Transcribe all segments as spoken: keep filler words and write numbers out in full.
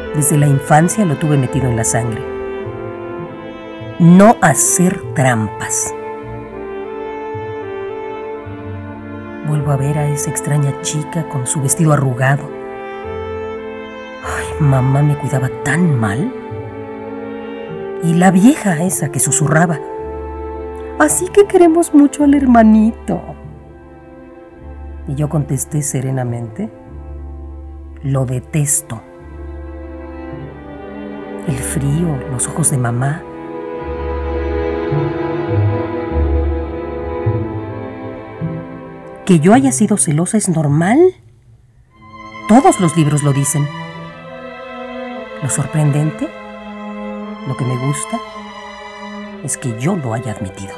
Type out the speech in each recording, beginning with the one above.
Desde la infancia lo tuve metido en la sangre. No hacer trampas. Vuelvo a ver a esa extraña chica con su vestido arrugado. Ay, mamá me cuidaba tan mal. Y la vieja esa que susurraba: así que queremos mucho al hermanito. Y yo contesté serenamente: lo detesto. El frío, los ojos de mamá. Que yo haya sido celosa es normal. Todos los libros lo dicen. Lo sorprendente, lo que me gusta, es que yo lo haya admitido.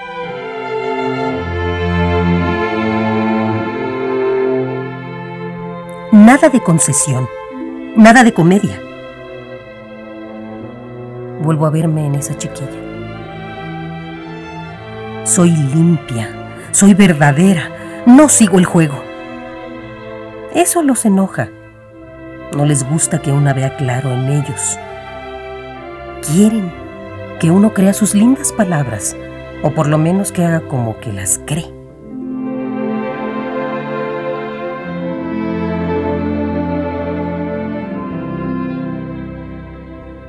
Nada de concesión, nada de comedia. Vuelvo a verme en esa chiquilla. Soy limpia, soy verdadera, no sigo el juego. Eso los enoja. No les gusta que uno vea claro en ellos. Quieren que uno crea sus lindas palabras, o por lo menos que haga como que las cree.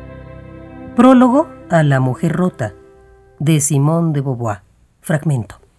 Prólogo a La mujer rota, de Simone de Beauvoir. Fragmento.